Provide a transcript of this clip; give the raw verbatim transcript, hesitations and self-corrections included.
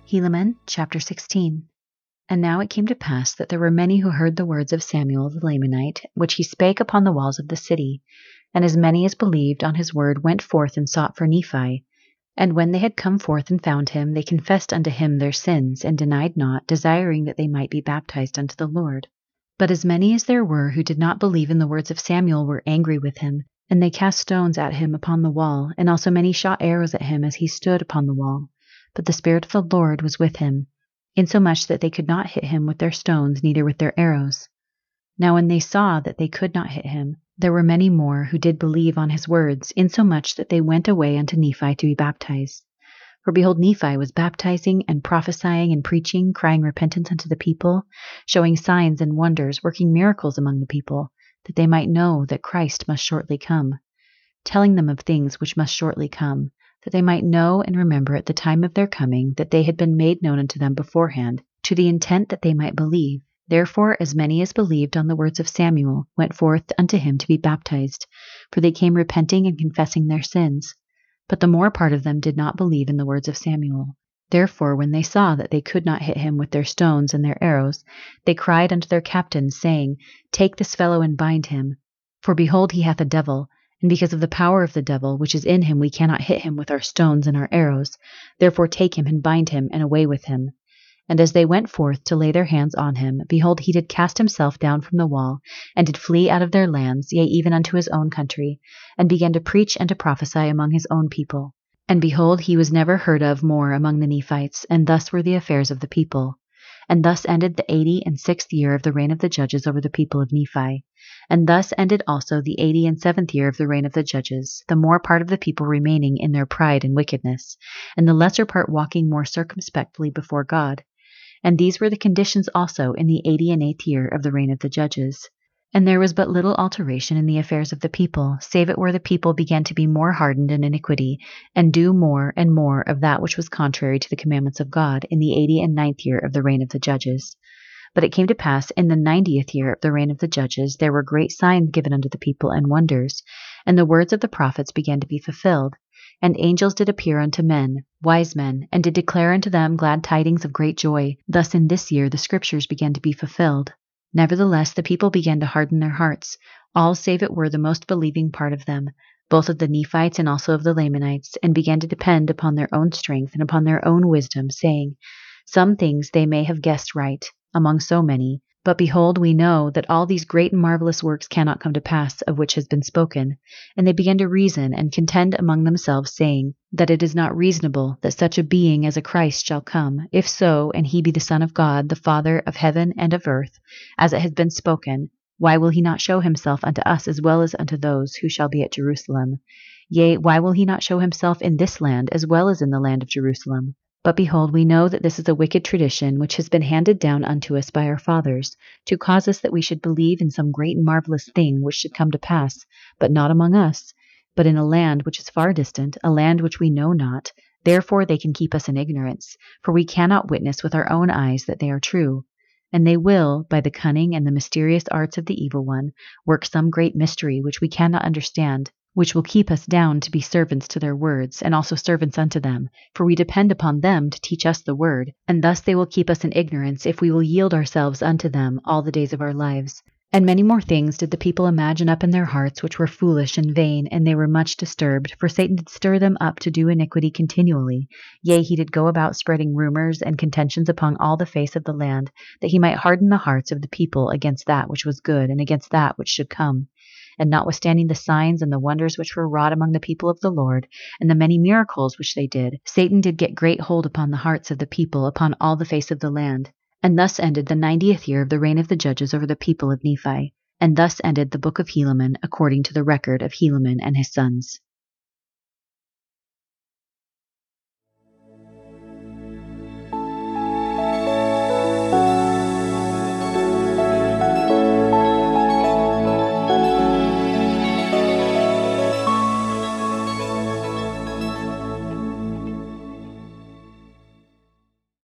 Helaman chapter sixteen. And now it came to pass that there were many who heard the words of Samuel the Lamanite, which he spake upon the walls of the city. And as many as believed on his word went forth and sought for Nephi. And when they had come forth and found him, they confessed unto him their sins, and denied not, desiring that they might be baptized unto the Lord. But as many as there were who did not believe in the words of Samuel were angry with him, and they cast stones at him upon the wall, and also many shot arrows at him as he stood upon the wall. But the Spirit of the Lord was with him, insomuch that they could not hit him with their stones, neither with their arrows. Now when they saw that they could not hit him, there were many more who did believe on his words, insomuch that they went away unto Nephi to be baptized. For behold, Nephi was baptizing and prophesying and preaching, crying repentance unto the people, showing signs and wonders, working miracles among the people, that they might know that Christ must shortly come, telling them of things which must shortly come, that they might know and remember at the time of their coming that they had been made known unto them beforehand, to the intent that they might believe. Therefore as many as believed on the words of Samuel went forth unto him to be baptized, for they came repenting and confessing their sins. But the more part of them did not believe in the words of Samuel. Therefore when they saw that they could not hit him with their stones and their arrows, they cried unto their captains, saying, Take this fellow and bind him. For behold, he hath a devil, and because of the power of the devil which is in him we cannot hit him with our stones and our arrows. Therefore take him and bind him, and away with him. And as they went forth to lay their hands on him, behold, he did cast himself down from the wall, and did flee out of their lands, yea, even unto his own country, and began to preach and to prophesy among his own people. And behold, he was never heard of more among the Nephites, and thus were the affairs of the people. And thus ended the eighty and sixth year of the reign of the judges over the people of Nephi. And thus ended also the eighty and seventh year of the reign of the judges, the more part of the people remaining in their pride and wickedness, and the lesser part walking more circumspectly before God. And these were the conditions also in the eighty and eighth year of the reign of the judges. And there was but little alteration in the affairs of the people, save it where the people began to be more hardened in iniquity, and do more and more of that which was contrary to the commandments of God in the eighty and ninth year of the reign of the judges. But it came to pass in the ninetieth year of the reign of the judges, there were great signs given unto the people and wonders, and the words of the prophets began to be fulfilled. And angels did appear unto men, wise men, and did declare unto them glad tidings of great joy. Thus in this year the scriptures began to be fulfilled. Nevertheless the people began to harden their hearts, all save it were the most believing part of them, both of the Nephites and also of the Lamanites, and began to depend upon their own strength and upon their own wisdom, saying, Some things they may have guessed right, among so many. But behold, we know that all these great and marvelous works cannot come to pass, of which has been spoken. And they began to reason and contend among themselves, saying, that it is not reasonable that such a being as a Christ shall come. If so, and he be the Son of God, the Father of heaven and of earth, as it has been spoken, why will he not show himself unto us as well as unto those who shall be at Jerusalem? Yea, why will he not show himself in this land as well as in the land of Jerusalem? But behold, we know that this is a wicked tradition which has been handed down unto us by our fathers, to cause us that we should believe in some great and marvelous thing which should come to pass, but not among us, but in a land which is far distant, a land which we know not. Therefore they can keep us in ignorance, for we cannot witness with our own eyes that they are true. And they will, by the cunning and the mysterious arts of the evil one, work some great mystery which we cannot understand, which will keep us down to be servants to their words, and also servants unto them, for we depend upon them to teach us the word, and thus they will keep us in ignorance if we will yield ourselves unto them all the days of our lives. And many more things did the people imagine up in their hearts which were foolish and vain, and they were much disturbed, for Satan did stir them up to do iniquity continually. Yea, he did go about spreading rumors and contentions upon all the face of the land, that he might harden the hearts of the people against that which was good, and against that which should come. And notwithstanding the signs and the wonders which were wrought among the people of the Lord, and the many miracles which they did, Satan did get great hold upon the hearts of the people upon all the face of the land. And thus ended the ninetieth year of the reign of the judges over the people of Nephi. And thus ended the book of Helaman according to the record of Helaman and his sons.